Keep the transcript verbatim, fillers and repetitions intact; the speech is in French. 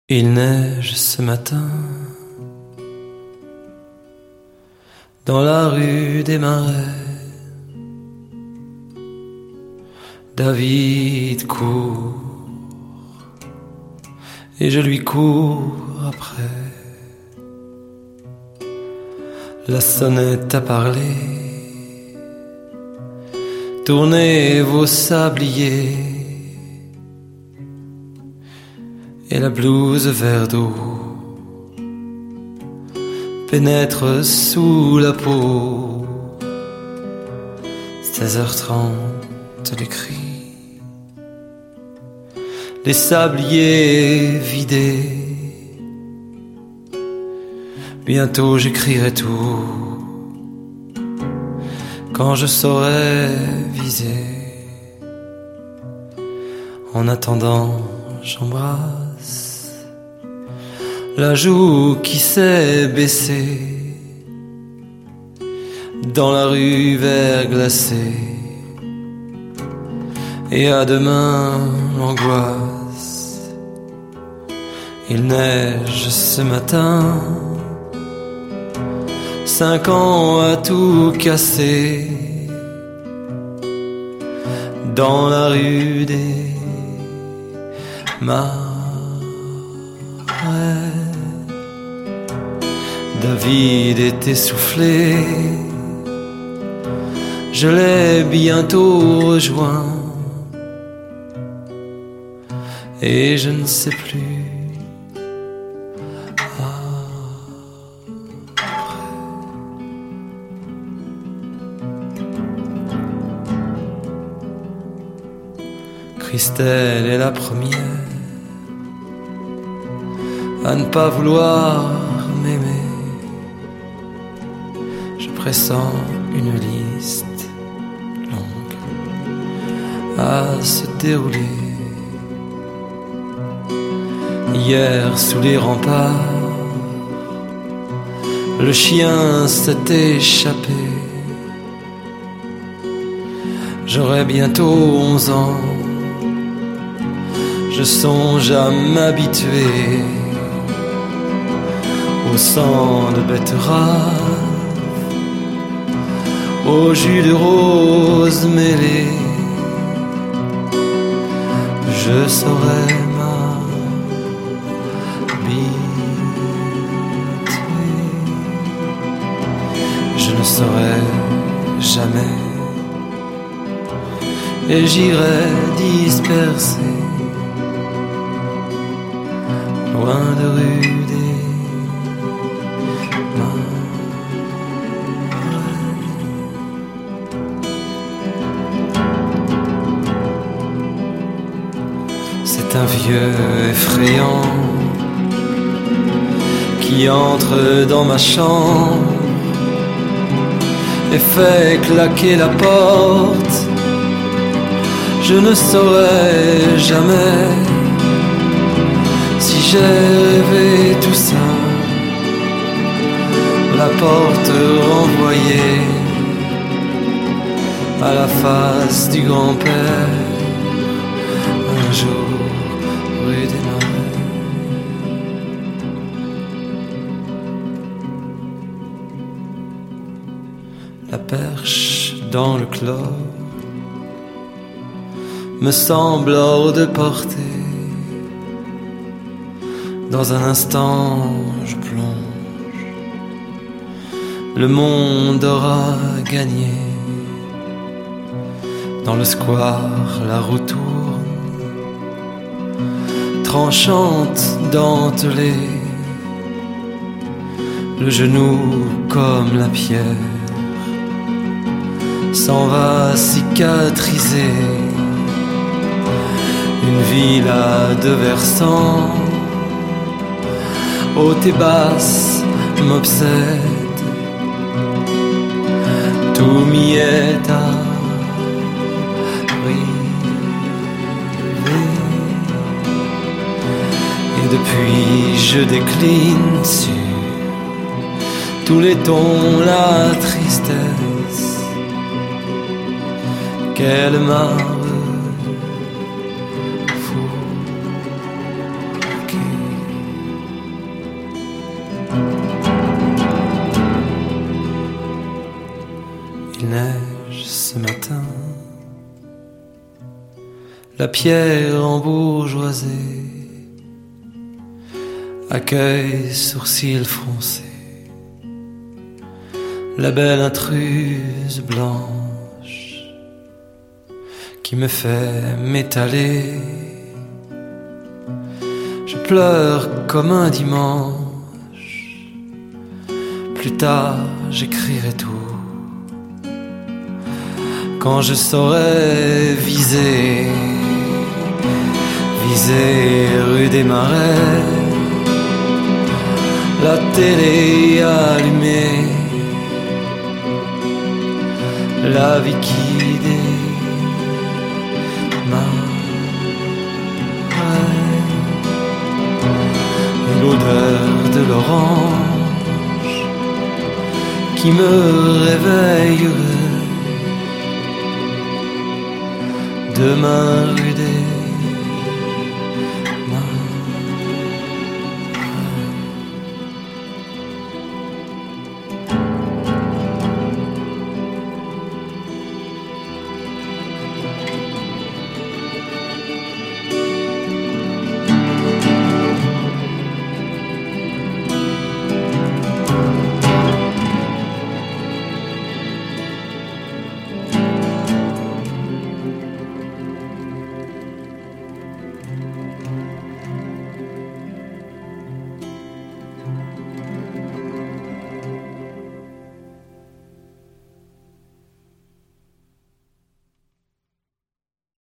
Il neige ce matin dans la rue des Marais. David court et je lui cours après. La sonnette a parlé, tournez vos sabliers. Et la blouse vert d'eau pénètre sous la peau. Seize heures trente, les cris, les sabliers vidés. Bientôt j'écrirai tout quand je saurai viser. En attendant, j'embrasse la joue qui s'est baissée dans la rue verglacée. Et à demain l'angoisse. Il neige ce matin, cinq ans à tout casser dans la rue des Marais. David est essoufflé, je l'ai bientôt rejoint, et je ne sais plus après. Christelle est la première à ne pas vouloir m'aimer. Je pressens une liste longue à se dérouler. Hier sous les remparts, le chien s'est échappé. J'aurai bientôt onze ans, je songe à m'habituer au sang de betterave, au jus de rose mêlé. Je saurais m'habituer. Je ne saurais jamais, et j'irai disperser loin de rue des C'est un vieux effrayant qui entre dans ma chambre et fait claquer la porte. Je ne saurais jamais si j'ai rêvé tout ça. La porte renvoyée à la face du grand-père. Un jour, rue des Marais. La perche dans le clos me semble hors de portée. Dans un instant, je plonge. Le monde aura gagné. Dans le square, la roue tourne, tranchante, dentelée. Le genou comme la pierre s'en va cicatriser. Une ville à deux versants, haute et basse, m'obsède. Tout m'y est arrivé, et depuis je décline sur tous les tons la tristesse qu'elle m'a refourguée. la pierre embourgeoisée, accueil, sourcils froncés, la belle intruse blanche qui me fait m'étaler. Je pleure comme un dimanche, plus tard j'écrirai tout. Quand je saurai viser, viser rue des Marais, la télé allumée, la vie qui démarrait, et l'odeur de l'orange qui me réveillerait. Demain rue des